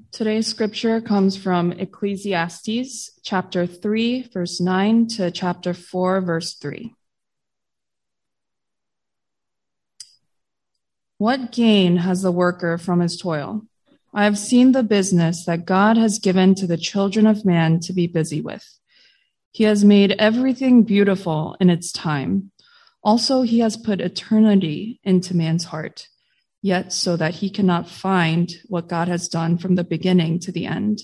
Today's scripture comes from Ecclesiastes chapter 3, verse 9 to chapter 4, verse 3. What gain has the worker from his toil? I have seen the business that God has given to the children of man to be busy with. He has made everything beautiful in its time. Also, he has put eternity into man's heart, yet so that he cannot find what God has done from the beginning to the end.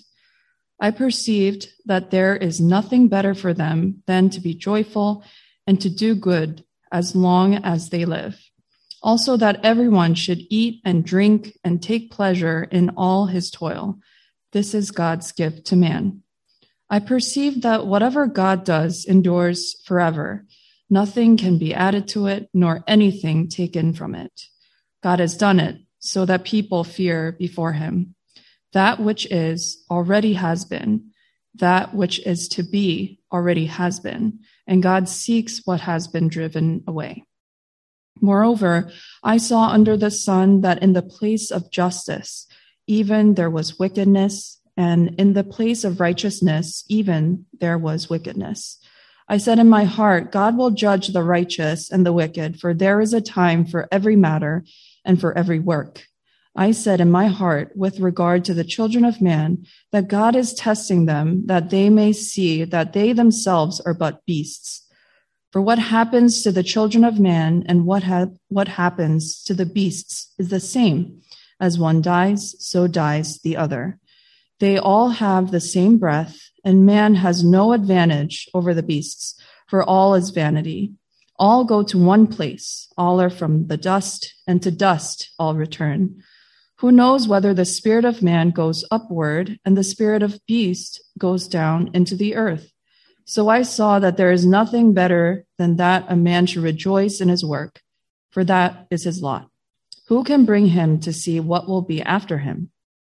I perceived that there is nothing better for them than to be joyful and to do good as long as they live. Also, that everyone should eat and drink and take pleasure in all his toil. This is God's gift to man. I perceive that whatever God does endures forever. Nothing can be added to it, nor anything taken from it. God has done it so that people fear before him. That which is already has been. That which is to be already has been. And God seeks what has been driven away. Moreover, I saw under the sun that in the place of justice, even there was wickedness, and in the place of righteousness, even there was wickedness. I said in my heart, God will judge the righteous and the wicked, for there is a time for every matter and for every work. I said in my heart, with regard to the children of man, that God is testing them, that they may see that they themselves are but beasts. For what happens to the children of man and what happens to the beasts is the same. As one dies, so dies the other. They all have the same breath, and man has no advantage over the beasts, for all is vanity. All go to one place, all are from the dust, and to dust all return. Who knows whether the spirit of man goes upward, and the spirit of beast goes down into the earth? So I saw that there is nothing better than that a man should rejoice in his work, for that is his lot. Who can bring him to see what will be after him?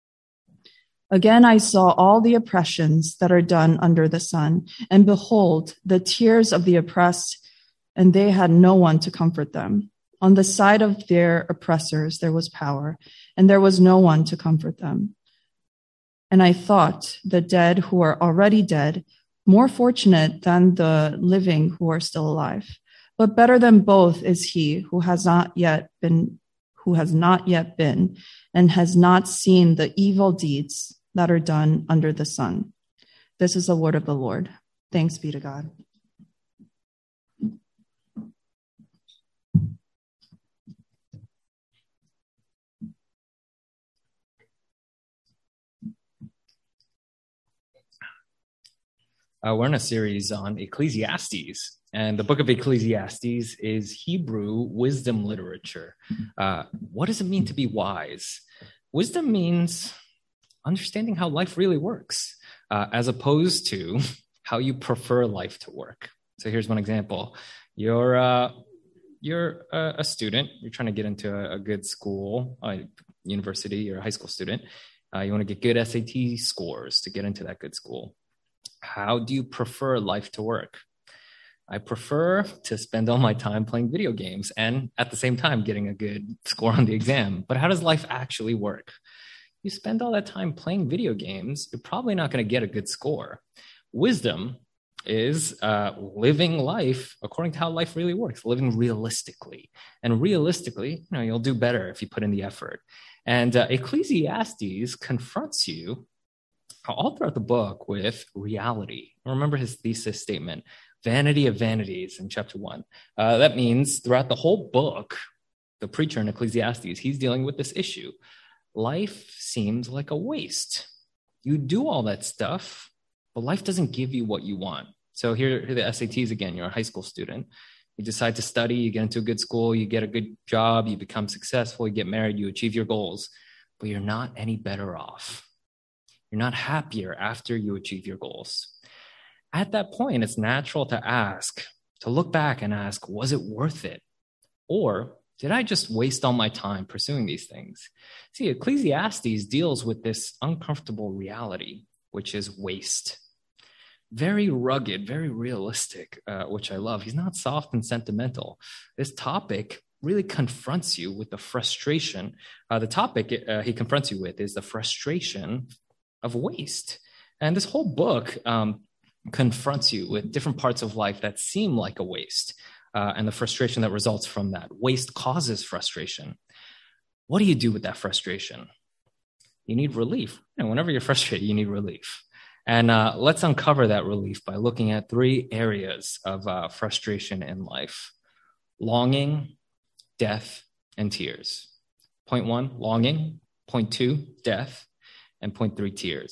Again, I saw all the oppressions that are done under the sun, and behold, the tears of the oppressed, and they had no one to comfort them. On the side of their oppressors there was power, and there was no one to comfort them. And I thought, the dead who are already dead, more fortunate than the living who are still alive. But better than both is he who has not yet been, and has not seen the evil deeds that are done under the sun. This is the word of the Lord. Thanks be to God. We're in a series on Ecclesiastes, and the book of Ecclesiastes is Hebrew wisdom literature. What does it mean to be wise? Wisdom means understanding how life really works, as opposed to how you prefer life to work. So here's one example. You're a student. You're trying to get into a good school, university. You're a high school student. You want to get good SAT scores to get into that good school. How do you prefer life to work? I prefer to spend all my time playing video games and at the same time getting a good score on the exam. But how does life actually work? You spend all that time playing video games, you're probably not going to get a good score. Wisdom is living life according to how life really works, living realistically. And realistically, you'll do better if you put in the effort. And Ecclesiastes confronts you all throughout the book with reality. Remember his thesis statement, vanity of vanities in chapter 1. That means throughout the whole book, the preacher in Ecclesiastes, he's dealing with this issue. Life seems like a waste. You do all that stuff, but life doesn't give you what you want. So here are the SATs again. You're a high school student. You decide to study, you get into a good school, you get a good job, you become successful, you get married, you achieve your goals, but you're not any better off. You're not happier after you achieve your goals. At that point, it's natural to look back and ask, was it worth it? Or did I just waste all my time pursuing these things? See, Ecclesiastes deals with this uncomfortable reality, which is waste. Very rugged, very realistic, which I love. He's not soft and sentimental. This topic really confronts you with the frustration. The topic he confronts you with is the frustration of waste. And this whole book confronts you with different parts of life that seem like a waste, and the frustration that results from that. Waste causes frustration. What do you do with that frustration? You need relief. Whenever you're frustrated, you need relief. And let's uncover that relief by looking at 3 areas of frustration in life: longing, death, and tears. Point 1, longing. Point 2, death. And point 3, tears.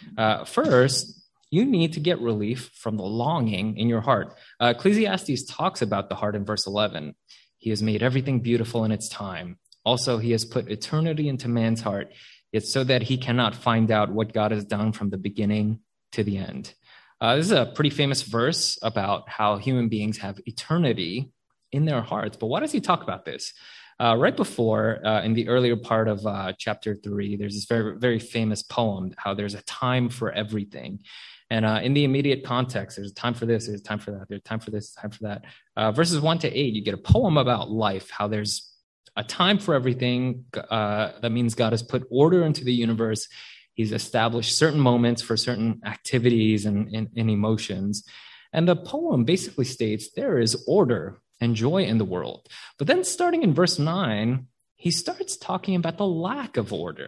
First, you need to get relief from the longing in your heart. Ecclesiastes talks about the heart in verse 11. He has made everything beautiful in its time. Also, he has put eternity into man's heart. It's so that he cannot find out what God has done from the beginning to the end. This is a pretty famous verse about how human beings have eternity in their hearts. But why does he talk about this? Right before, in the earlier part of chapter 3, there's this very, very famous poem, how there's a time for everything. And in the immediate context, there's a time for this, there's a time for that, there's a time for this, time for that. Verses 1 to 8, you get a poem about life, how there's a time for everything. That means God has put order into the universe. He's established certain moments for certain activities and emotions. And the poem basically states there is order and joy in the world. But then starting in verse 9, he starts talking about the lack of order.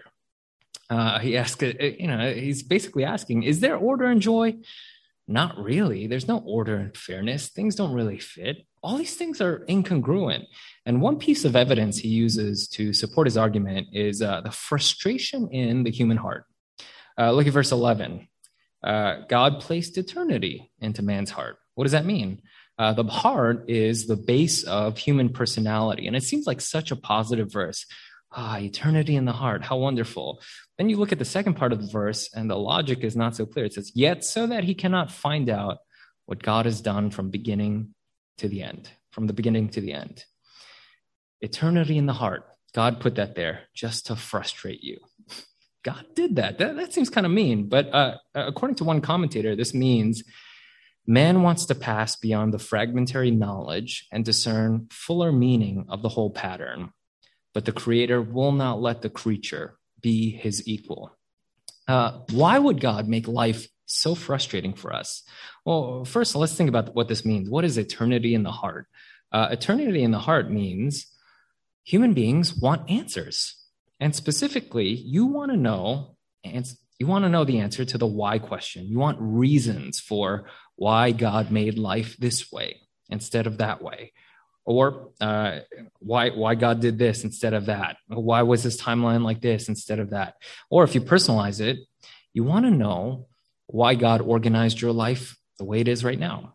He asks, he's basically asking, is there order and joy? Not really. There's no order and fairness. Things don't really fit. All these things are incongruent. And one piece of evidence he uses to support his argument is the frustration in the human heart. Look at verse 11. God placed eternity into man's heart. What does that mean? The heart is the base of human personality. And it seems like such a positive verse. Eternity in the heart. How wonderful. Then you look at the second part of the verse, and the logic is not so clear. It says, yet so that he cannot find out what God has done from beginning to the end. From the beginning to the end. Eternity in the heart. God put that there just to frustrate you. God did that. That seems kind of mean. But according to one commentator, this means man wants to pass beyond the fragmentary knowledge and discern fuller meaning of the whole pattern. But the Creator will not let the creature be his equal. Why would God make life so frustrating for us? Well, first, let's think about what this means. What is eternity in the heart? Eternity in the heart means human beings want answers. And specifically, you want to know the answer to the why question. You want reasons for why God made life this way instead of that way. Or why God did this instead of that. Why was this timeline like this instead of that? Or if you personalize it, you want to know why God organized your life the way it is right now.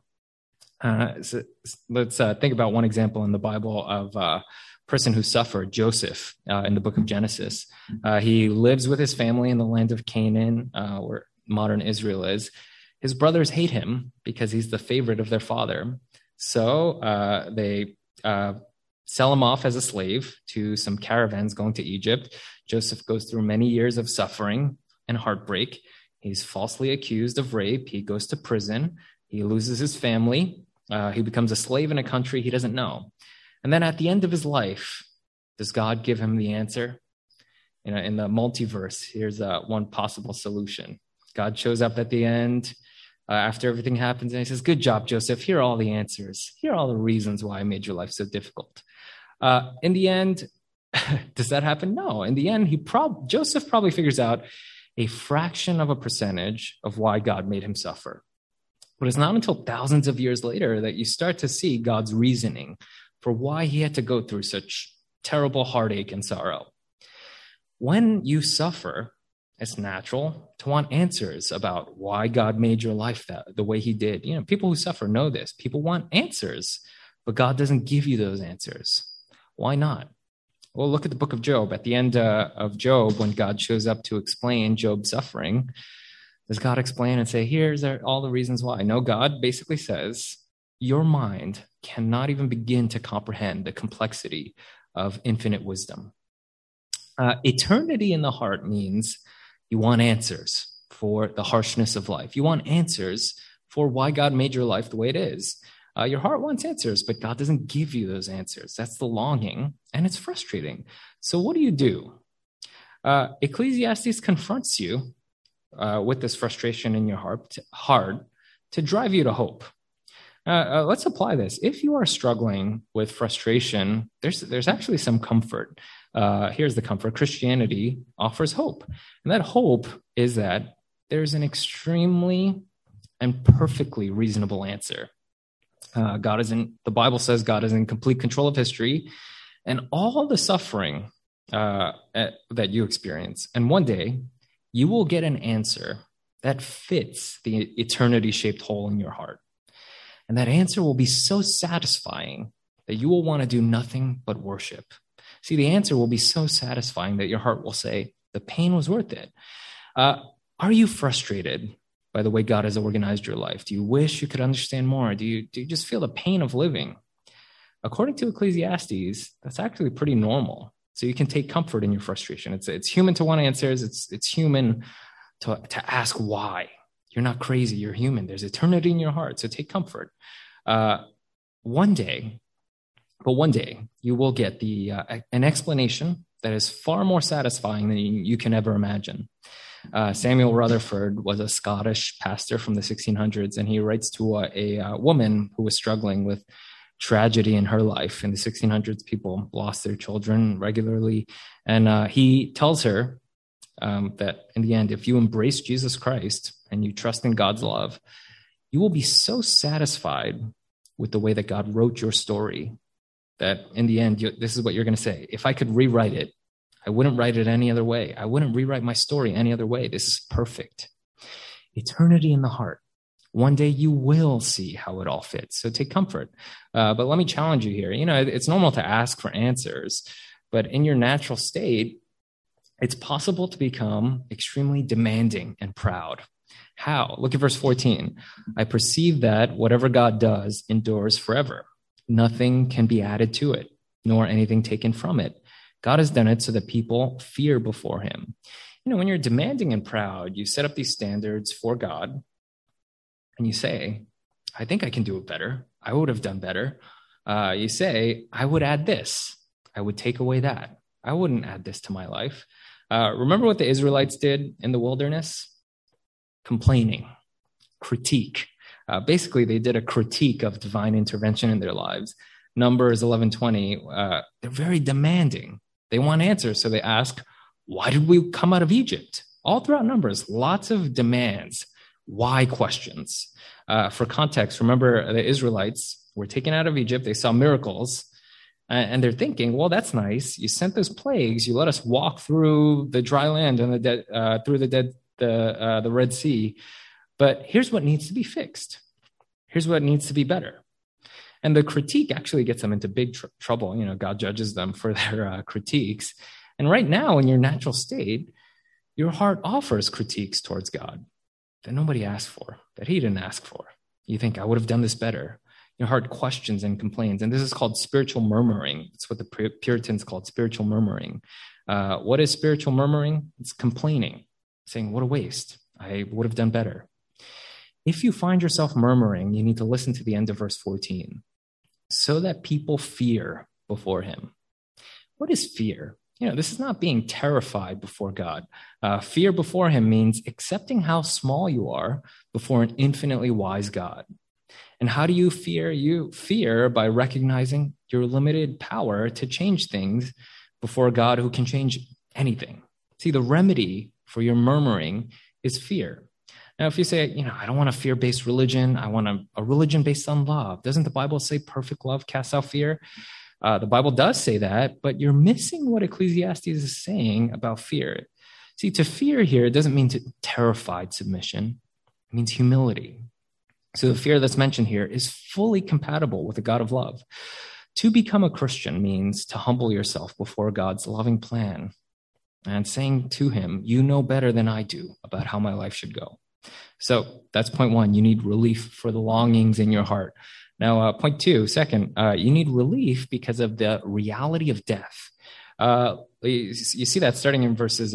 So let's think about one example in the Bible of a person who suffered, Joseph, in the book of Genesis. He lives with his family in the land of Canaan, where modern Israel is. His brothers hate him because he's the favorite of their father. So they sell him off as a slave to some caravans going to Egypt. Joseph goes through many years of suffering and heartbreak. He's falsely accused of rape. He goes to prison. He loses his family. He becomes a slave in a country he doesn't know. And then at the end of his life, does God give him the answer? In the multiverse, here's one possible solution. God shows up at the end after everything happens, and he says, good job, Joseph. Here are all the answers. Here are all the reasons why I made your life so difficult. In the end, does that happen? No. In the end, Joseph probably figures out a fraction of a percentage of why God made him suffer. But it's not until thousands of years later that you start to see God's reasoning for why he had to go through such terrible heartache and sorrow. When you suffer, it's natural to want answers about why God made your life the way he did. People who suffer know this. People want answers, but God doesn't give you those answers. Why not? Well, look at the book of Job. At the end of Job, when God shows up to explain Job's suffering, does God explain and say, here's all the reasons why? No, God basically says, your mind cannot even begin to comprehend the complexity of infinite wisdom. Eternity in the heart means you want answers for the harshness of life. You want answers for why God made your life the way it is. Your heart wants answers, but God doesn't give you those answers. That's the longing, and it's frustrating. So what do? Ecclesiastes confronts you with this frustration in your heart to drive you to hope. Let's apply this. If you are struggling with frustration, there's actually some comfort. Here's the comfort. Christianity offers hope. And that hope is that there's an extremely and perfectly reasonable answer. The Bible says God is in complete control of history and all the suffering that you experience. And one day you will get an answer that fits the eternity-shaped hole in your heart. And that answer will be so satisfying that you will want to do nothing but worship. See, the answer will be so satisfying that your heart will say, the pain was worth it. Are you frustrated by the way God has organized your life? Do you wish you could understand more? Do you just feel the pain of living? According to Ecclesiastes, that's actually pretty normal. So you can take comfort in your frustration. It's human to want answers. It's human to ask why. You're not crazy. You're human. There's eternity in your heart. So take comfort. One day, you will get an explanation that is far more satisfying than you can ever imagine. Samuel Rutherford was a Scottish pastor from the 1600s, and he writes to a woman who was struggling with tragedy in her life. In the 1600s, people lost their children regularly, and he tells her that in the end, if you embrace Jesus Christ and you trust in God's love, you will be so satisfied with the way that God wrote your story that in the end, this is what you're going to say. If I could rewrite it, I wouldn't write it any other way. I wouldn't rewrite my story any other way. This is perfect. Eternity in the heart. One day you will see how it all fits. So take comfort. But let me challenge you here. It's normal to ask for answers, but in your natural state, it's possible to become extremely demanding and proud. How? Look at verse 14. I perceive that whatever God does endures forever. Nothing can be added to it, nor anything taken from it. God has done it so that people fear before him. When you're demanding and proud, you set up these standards for God, and you say, I think I can do it better. I would have done better. You say, I would add this. I would take away that. I wouldn't add this to my life. Remember what the Israelites did in the wilderness? Complaining, critique. Basically, they did a critique of divine intervention in their lives. Numbers 11:20, they're very demanding. They want answers, so they ask, why did we come out of Egypt? All throughout Numbers, lots of demands. Why questions? For context, remember the Israelites were taken out of Egypt. They saw miracles. And they're thinking, well, that's nice. You sent those plagues. You let us walk through the dry land and the Red Sea. But here's what needs to be fixed. Here's what needs to be better. And the critique actually gets them into big trouble. God judges them for their critiques. And right now, in your natural state, your heart offers critiques towards God that nobody asked for, that he didn't ask for. You think, I would have done this better. Your heart questions and complains. And this is called spiritual murmuring. It's what the Puritans called spiritual murmuring. What is spiritual murmuring? It's complaining, saying, what a waste. I would have done better. If you find yourself murmuring, you need to listen to the end of verse 14. So that people fear before him. What is fear? This is not being terrified before God. Fear before him means accepting how small you are before an infinitely wise God. And how do you fear? You fear by recognizing your limited power to change things before a God who can change anything. See, the remedy for your murmuring is fear. Now, if you say, I don't want a fear-based religion, I want a religion based on love. Doesn't the Bible say perfect love casts out fear? The Bible does say that, but you're missing what Ecclesiastes is saying about fear. See, to fear here doesn't mean terrified submission. It means humility. So the fear that's mentioned here is fully compatible with the God of love. To become a Christian means to humble yourself before God's loving plan and saying to him, you know better than I do about how my life should go. So that's point one. You need relief for the longings in your heart. Now, point two, second, you need relief because of the reality of death. You see that starting in verses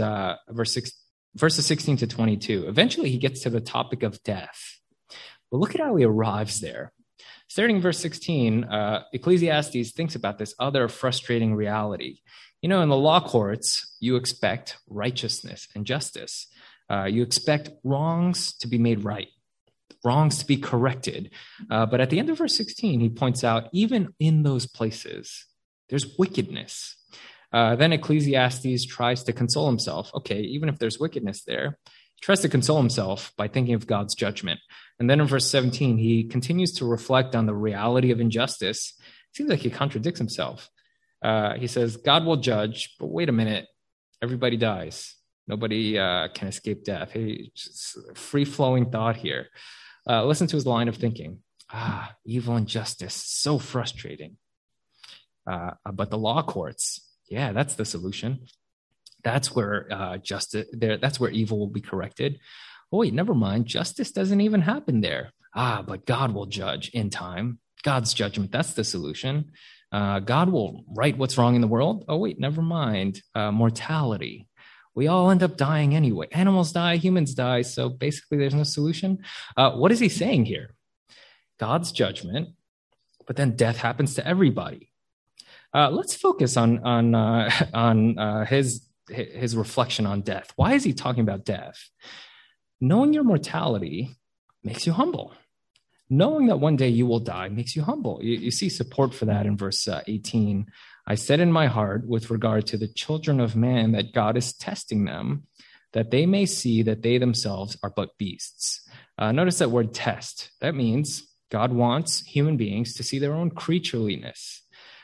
16 to 22. Eventually, he gets to the topic of death. But look at how he arrives there. Starting in verse 16, Ecclesiastes thinks about this other frustrating reality. In the law courts, you expect righteousness and justice. You expect wrongs to be made right, wrongs to be corrected. But at the end of verse 16, he points out, even in those places, there's wickedness. Then Ecclesiastes tries to console himself. Okay, even if there's wickedness there, he tries to console himself by thinking of God's judgment. And then in verse 17, he continues to reflect on the reality of injustice. It seems like he contradicts himself. He says, God will judge, but wait a minute, everybody dies. Nobody can escape death. Free-flowing thought here. Listen to his line of thinking. Evil and justice, so frustrating. But the law courts, yeah, that's the solution. That's where that's where evil will be corrected. Oh, wait, never mind. Justice doesn't even happen there. But God will judge in time. God's judgment, that's the solution. God will right what's wrong in the world. Oh, wait, never mind. Mortality. We all end up dying anyway. Animals die, humans die. So basically, there's no solution. What is he saying here? God's judgment, but then death happens to everybody. Let's focus on his reflection on death. Why is he talking about death? Knowing your mortality makes you humble. Knowing that one day you will die makes you humble. You see support for that in verse 18. I said in my heart with regard to the children of man that God is testing them, that they may see that they themselves are but beasts. Notice that word test. That means God wants human beings to see their own creatureliness.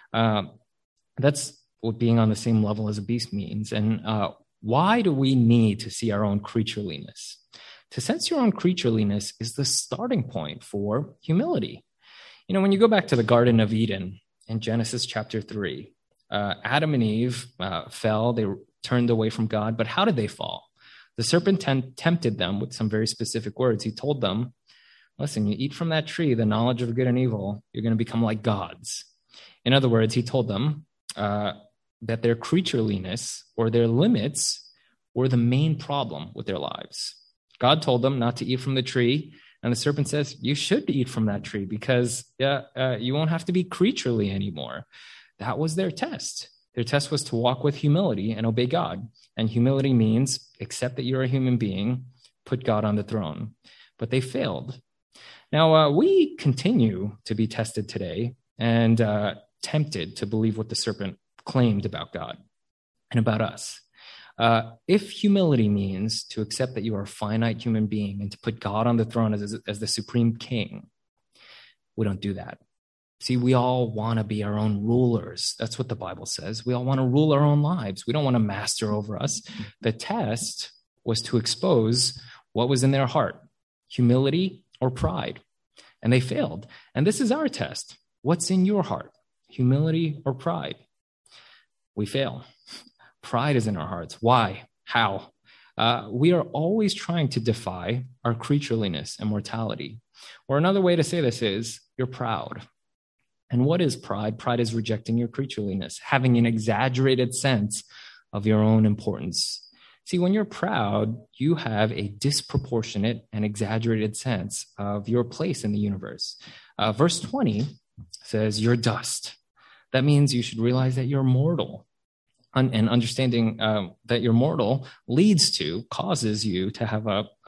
That's what being on the same level as a beast means. And why do we need to see our own creatureliness? To sense your own creatureliness is the starting point for humility. When you go back to the Garden of Eden in Genesis chapter 3, Adam and Eve fell. They turned away from God. But how did they fall? The serpent tempted them with some very specific words. He told them, listen, you eat from that tree, the knowledge of good and evil, you're going to become like gods. In other words, he told them that their creatureliness or their limits were the main problem with their lives. God told them not to eat from the tree, and the serpent says, you should eat from that tree because you won't have to be creaturely anymore. That was their test. Their test was to walk with humility and obey God. And humility means accept that you're a human being, put God on the throne. But they failed. Now, we continue to be tested today and tempted to believe what the serpent claimed about God and about us. If humility means to accept that you are a finite human being and to put God on the throne as the supreme king, we don't do that. See, we all want to be our own rulers. That's what the Bible says. We all want to rule our own lives. We don't want to master over us. The test was to expose what was in their heart, humility or pride. And they failed. And this is our test. What's in your heart, humility or pride? We fail. Pride is in our hearts. Why? How? We are always trying to defy our creatureliness and mortality. Or another way to say this is, you're proud. And what is pride? Pride is rejecting your creatureliness, having an exaggerated sense of your own importance. See, when you're proud, you have a disproportionate and exaggerated sense of your place in the universe. Verse 20 says, you're dust. That means you should realize that you're mortal. And understanding that you're mortal causes you to have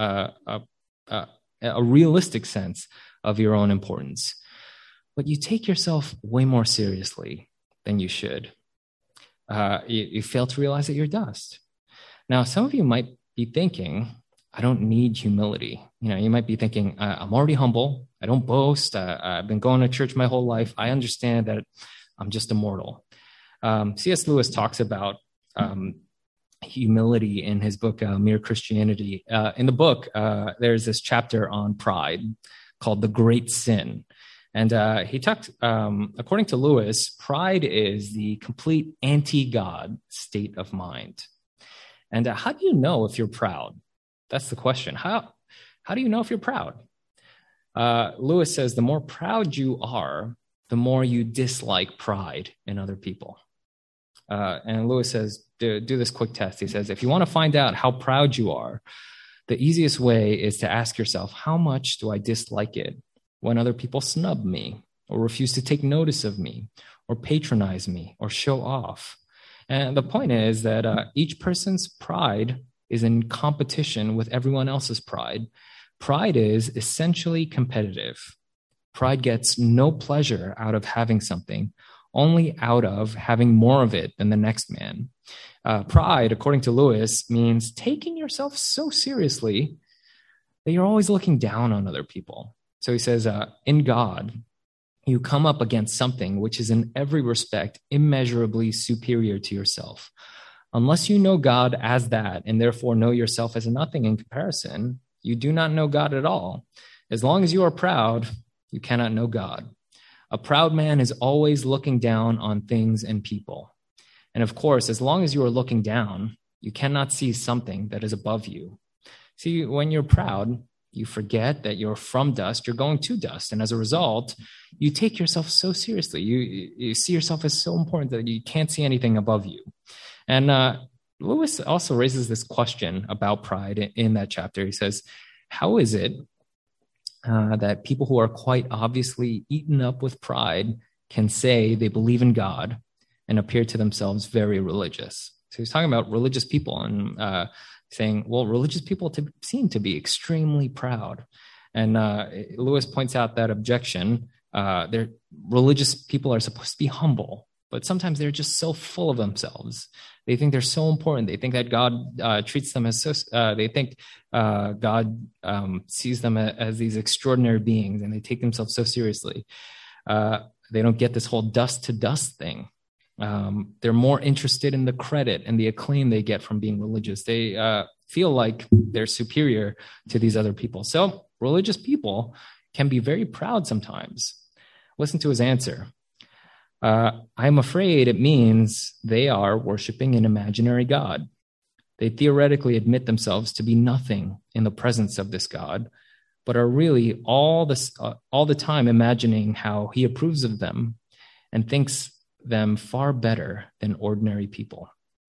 a realistic sense of your own importance. But you take yourself way more seriously than you should. You fail to realize that you're dust. Now, some of you might be thinking, I don't need humility. You might be thinking, I'm already humble. I don't boast. I've been going to church my whole life. I understand that I'm just a mortal. C.S. Lewis talks about humility in his book, Mere Christianity. In the book, there's this chapter on pride called The Great Sin. And he talked, according to Lewis, pride is the complete anti-God state of mind. And how do you know if you're proud? That's the question. How do you know if you're proud? Lewis says the more proud you are, the more you dislike pride in other people. And Lewis says, do this quick test. He says, if you want to find out how proud you are, the easiest way is to ask yourself, how much do I dislike it when other people snub me? or refuse to take notice of me, or patronize me, or show off. And the point is that each person's pride is in competition with everyone else's pride. Pride is essentially competitive. Pride gets no pleasure out of having something, only out of having more of it than the next man. Pride, according to Lewis, means taking yourself so seriously that you're always looking down on other people. So he says, in God, you come up against something which is in every respect immeasurably superior to yourself. Unless you know God as that, and therefore know yourself as nothing in comparison, you do not know God at all. As long as you are proud, you cannot know God. A proud man is always looking down on things and people. And of course, as long as you are looking down, you cannot see something that is above you. See, when you're proud, you forget that you're from dust, you're going to dust. And as a result, you take yourself so seriously. You see yourself as so important that you can't see anything above you. And Lewis also raises this question about pride in that chapter. He says, how is it that people who are quite obviously eaten up with pride can say they believe in God and appear to themselves very religious? So he's talking about religious people and saying, well, religious people seem to be extremely proud. And Lewis points out that objection. Religious people are supposed to be humble, but sometimes they're just so full of themselves. They think they're so important. They think that God treats them as so, they think God sees them as these extraordinary beings, and they take themselves so seriously. They don't get this whole dust to dust thing. They're more interested in the credit and the acclaim they get from being religious. They feel like they're superior to these other people. So religious people can be very proud sometimes. Listen to his answer. I'm afraid it means they are worshiping an imaginary God. They theoretically admit themselves to be nothing in the presence of this God, but are really all the time imagining how he approves of them and thinks them far better than ordinary people.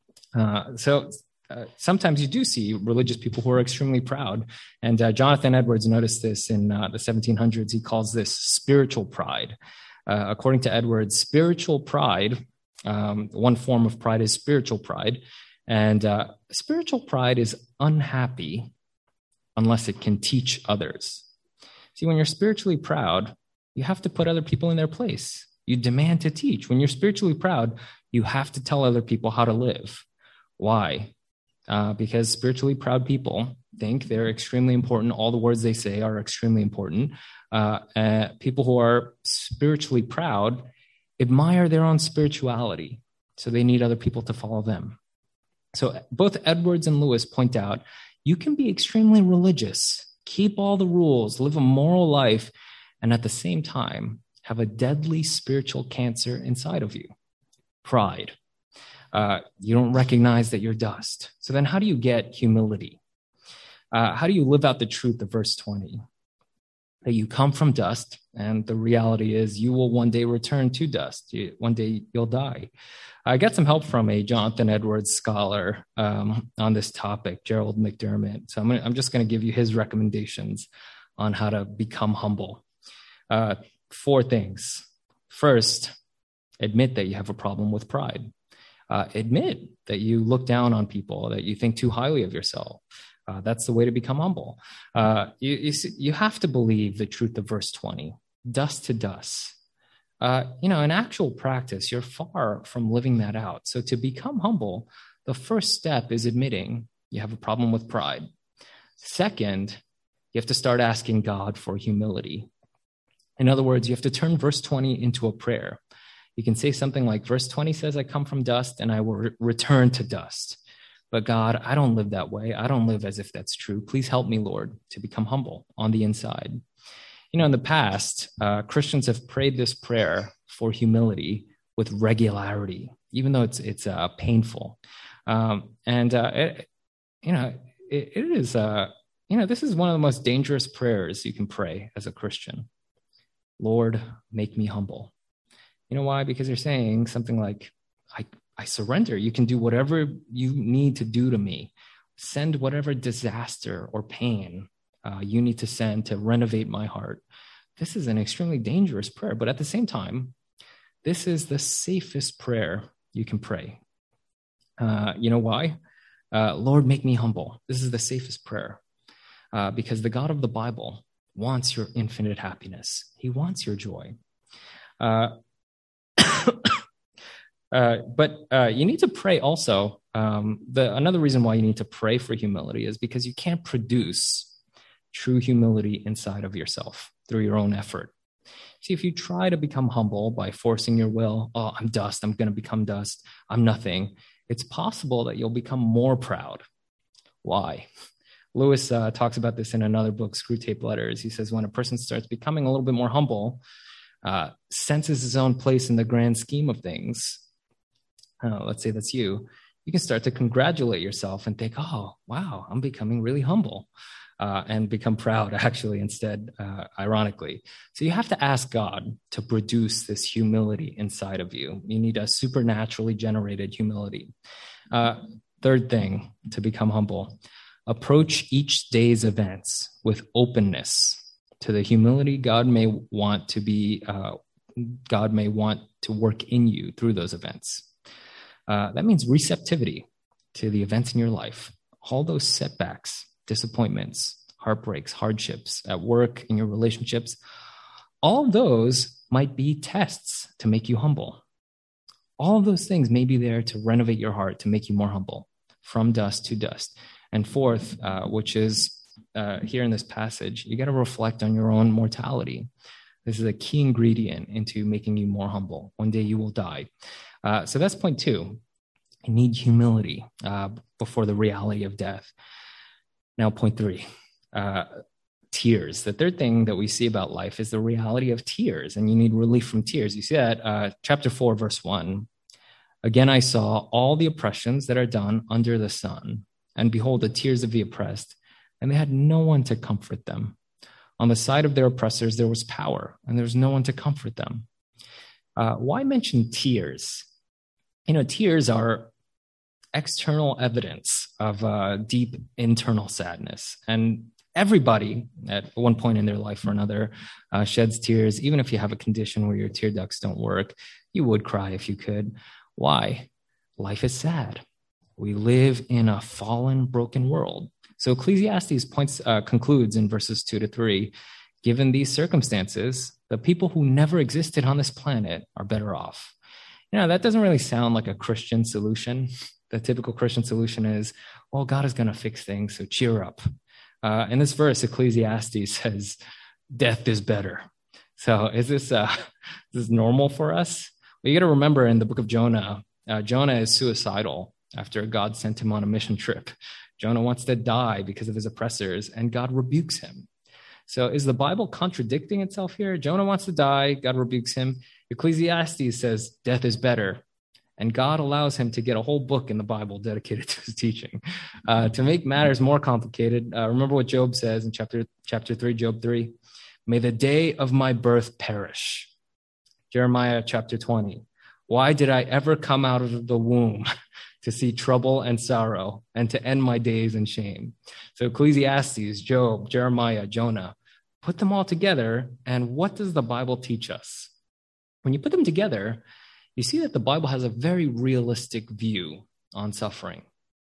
So sometimes you do see religious people who are extremely proud. And Jonathan Edwards noticed this in the 1700s. He calls this spiritual pride. According to Edwards, spiritual pride, one form of pride is spiritual pride. And spiritual pride is unhappy unless it can teach others. See, when you're spiritually proud, you have to put other people in their place. You demand to teach. When you're spiritually proud, you have to tell other people how to live. Why? Because spiritually proud people think they're extremely important. All the words they say are extremely important. People who are spiritually proud admire their own spirituality, so they need other people to follow them. So both Edwards and Lewis point out, you can be extremely religious, keep all the rules, live a moral life, and at the same time, have a deadly spiritual cancer inside of you, pride. You don't recognize that you're dust. So then how do you get humility? How do you live out the truth of verse 20? That you come from dust, and the reality is you will one day return to dust. One day you'll die. I got some help from a Jonathan Edwards scholar on this topic, Gerald McDermott. So I'm just going to give you his recommendations on how to become humble. 4 things. First, admit that you have a problem with pride. Admit that you look down on people, that you think too highly of yourself. That's the way to become humble. You have to believe the truth of verse 20, dust to dust. In actual practice, you're far from living that out. So to become humble, the first step is admitting you have a problem with pride. Second, you have to start asking God for humility. In other words, you have to turn verse 20 into a prayer. You can say something like, verse 20 says, I come from dust and I will return to dust. But God, I don't live that way. I don't live as if that's true. Please help me, Lord, to become humble on the inside. In the past, Christians have prayed this prayer for humility with regularity, even though it's painful. It is, this is one of the most dangerous prayers you can pray as a Christian. Lord, make me humble. You know why? Because you're saying something like, I surrender. You can do whatever you need to do to me. Send whatever disaster or pain you need to send to renovate my heart. this is an extremely dangerous prayer, but at the same time, this is the safest prayer you can pray. You know why? Lord, make me humble. This is the safest prayer because the God of the Bible wants your infinite happiness. He wants your joy. But you need to pray also. Another reason why you need to pray for humility is because you can't produce true humility inside of yourself through your own effort. See, if you try to become humble by forcing your will, oh, I'm dust, I'm going to become dust, I'm nothing, it's possible that you'll become more proud. Why? Lewis talks about this in another book, Screwtape Letters. He says when a person starts becoming a little bit more humble, senses his own place in the grand scheme of things, let's say that's you can start to congratulate yourself and think, oh, wow, I'm becoming really humble. And become proud, actually, instead, ironically. So you have to ask God to produce this humility inside of you. You need a supernaturally generated humility. Third thing to become humble, approach each day's events with openness to the humility God may want to work in you through those events. That means receptivity to the events in your life, all those setbacks, disappointments, heartbreaks, hardships at work, in your relationships, all of those might be tests to make you humble. All of those things may be there to renovate your heart, to make you more humble, from dust to dust. And fourth, which is here in this passage, you got to reflect on your own mortality. This is a key ingredient into making you more humble. One day you will die. So that's point 2. You need humility before the reality of death. Now, point 3, tears. The third thing that we see about life is the reality of tears, and you need relief from tears. You see that chapter 4, verse 1. Again, I saw all the oppressions that are done under the sun, and behold, the tears of the oppressed, and they had no one to comfort them. On the side of their oppressors, there was power, and there was no one to comfort them. Why mention tears? Tears are external evidence of deep internal sadness. And everybody at one point in their life or another sheds tears. Even if you have a condition where your tear ducts don't work, you would cry if you could. Why? Life is sad. We live in a fallen, broken world. So Ecclesiastes concludes in verses 2-3, given these circumstances, the people who never existed on this planet are better off. That doesn't really sound like a Christian solution. The typical Christian solution is, well, God is going to fix things, so cheer up. In this verse, Ecclesiastes says, death is better. So is this normal for us? Well, you got to remember in the book of Jonah, Jonah is suicidal after God sent him on a mission trip. Jonah wants to die because of his oppressors, and God rebukes him. So is the Bible contradicting itself here? Jonah wants to die, God rebukes him. Ecclesiastes says death is better. And God allows him to get a whole book in the Bible dedicated to his teaching. To make matters more complicated, remember what Job says in chapter 3, Job 3? May the day of my birth perish. Jeremiah chapter 20. Why did I ever come out of the womb to see trouble and sorrow and to end my days in shame? So Ecclesiastes, Job, Jeremiah, Jonah, put them all together. And what does the Bible teach us? When you put them together, you see that the Bible has a very realistic view on suffering.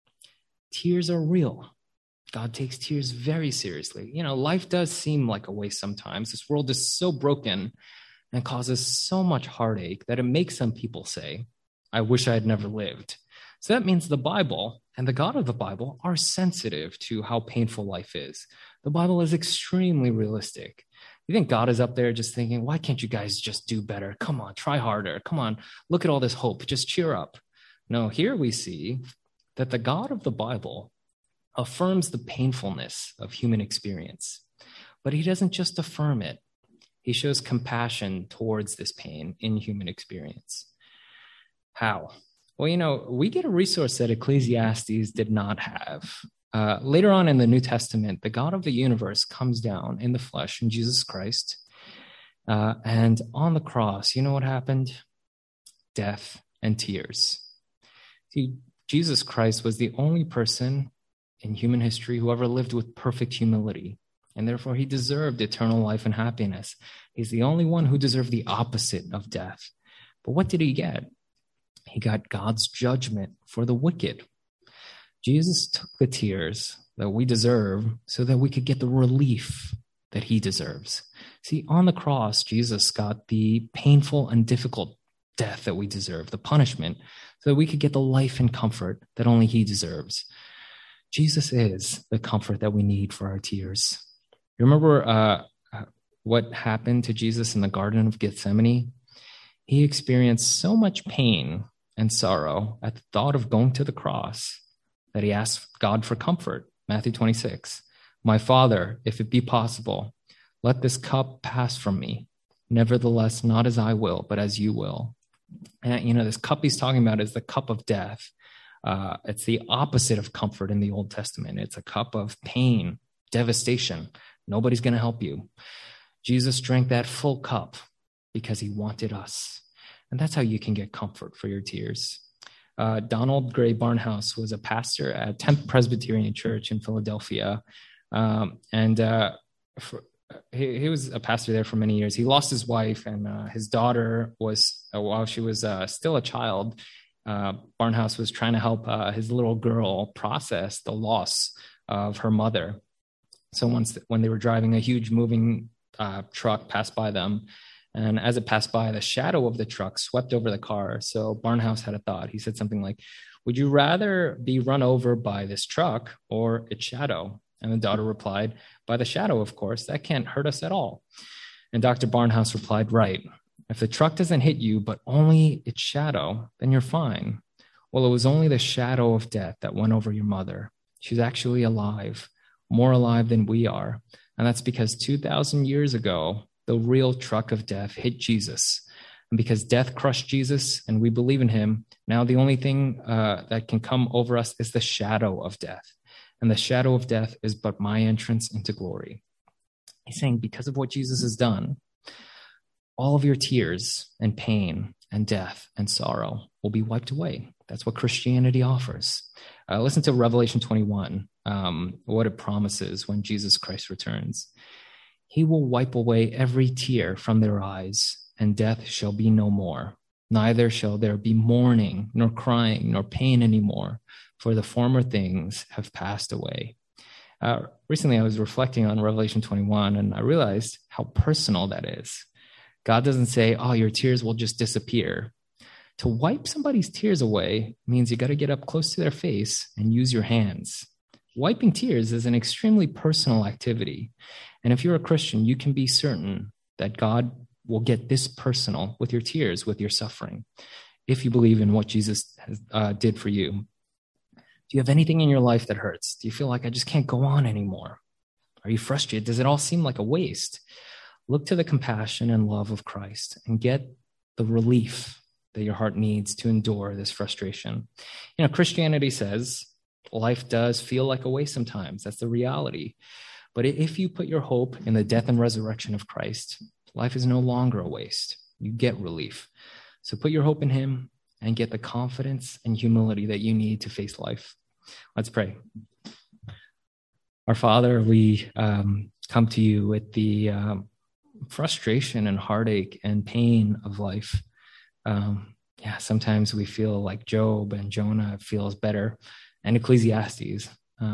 Tears are real. God takes tears very seriously. Life does seem like a waste sometimes. This world is so broken and causes so much heartache that it makes some people say, I wish I had never lived. So that means the Bible and the God of the Bible are sensitive to how painful life is. The Bible is extremely realistic. You think God is up there just thinking, why can't you guys just do better? Come on, try harder. Come on, look at all this hope. Just cheer up. No, here we see that the God of the Bible affirms the painfulness of human experience. But he doesn't just affirm it. He shows compassion towards this pain in human experience. How? Well, we get a resource that Ecclesiastes did not have. Later on in the New Testament, the God of the universe comes down in the flesh in Jesus Christ. And on the cross, you know what happened? Death and tears. See, Jesus Christ was the only person in human history who ever lived with perfect humility and therefore he deserved eternal life and happiness. He's the only one who deserved the opposite of death. But what did he get? He got God's judgment for the wicked. Jesus took the tears that we deserve so that we could get the relief that he deserves. See, on the cross, Jesus got the painful and difficult death that we deserve, the punishment, so that we could get the life and comfort that only he deserves. Jesus is the comfort that we need for our tears. You remember what happened to Jesus in the Garden of Gethsemane? He experienced so much pain and sorrow at the thought of going to the cross that he asked God for comfort. Matthew 26, "My Father, if it be possible, let this cup pass from me. Nevertheless, not as I will, but as you will." And, this cup he's talking about is the cup of death. It's the opposite of comfort in the Old Testament. It's a cup of pain, devastation. Nobody's going to help you. Jesus drank that full cup because he wanted us. And that's how you can get comfort for your tears. Donald Gray Barnhouse was a pastor at 10th Presbyterian Church in Philadelphia. He was a pastor there for many years. He lost his wife, and his daughter was, while she was still a child, Barnhouse was trying to help his little girl process the loss of her mother. So when they were driving, a huge moving truck passed by them. And as it passed by, the shadow of the truck swept over the car. So Barnhouse had a thought. He said something like, "Would you rather be run over by this truck or its shadow?" And the daughter replied, "By the shadow, of course. That can't hurt us at all." And Dr. Barnhouse replied, "Right. If the truck doesn't hit you, but only its shadow, then you're fine. Well, it was only the shadow of death that went over your mother. She's actually alive, more alive than we are. And that's because 2,000 years ago, the real truck of death hit Jesus. And because death crushed Jesus and we believe in him, now the only thing that can come over us is the shadow of death. And the shadow of death is but my entrance into glory." He's saying because of what Jesus has done, all of your tears and pain and death and sorrow will be wiped away. That's what Christianity offers. Listen to Revelation 21, what it promises when Jesus Christ returns. "He will wipe away every tear from their eyes, and death shall be no more. Neither shall there be mourning, nor crying, nor pain anymore, for the former things have passed away." Recently, I was reflecting on Revelation 21, and I realized how personal that is. God doesn't say, "Oh, your tears will just disappear." To wipe somebody's tears away means you got to get up close to their face and use your hands. Wiping tears is an extremely personal activity. And if you're a Christian, you can be certain that God will get this personal with your tears, with your suffering, if you believe in what Jesus did for you. Do you have anything in your life that hurts? Do you feel like I just can't go on anymore? Are you frustrated? Does it all seem like a waste? Look to the compassion and love of Christ and get the relief that your heart needs to endure this frustration. Christianity says life does feel like a waste sometimes. That's the reality. But if you put your hope in the death and resurrection of Christ, life is no longer a waste. You get relief. So put your hope in him and get the confidence and humility that you need to face life. Let's pray. Our Father, we come to you with the frustration and heartache and pain of life. Sometimes we feel like Job and Jonah feels better, and Ecclesiastes.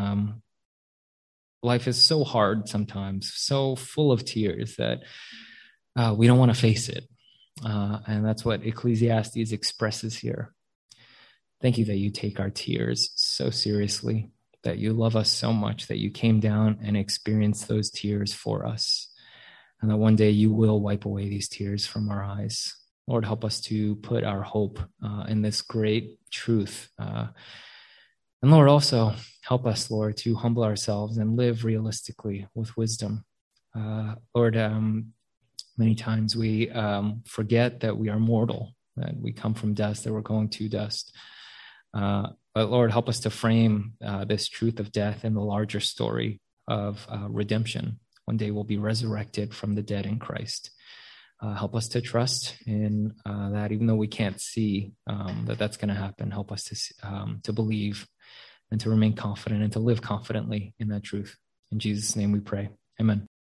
Life is so hard sometimes, so full of tears that we don't want to face it. And that's what Ecclesiastes expresses here. Thank you that you take our tears so seriously, that you love us so much, that you came down and experienced those tears for us, and that one day you will wipe away these tears from our eyes. Lord, help us to put our hope in this great truth. And Lord, also help us, Lord, to humble ourselves and live realistically with wisdom. Lord, many times we forget that we are mortal, that we come from dust, that we're going to dust. But Lord, help us to frame this truth of death in the larger story of redemption. One day we'll be resurrected from the dead in Christ. Help us to trust in that, even though we can't see that that's going to happen. Help us to believe and to remain confident and to live confidently in that truth. In Jesus' name we pray. Amen.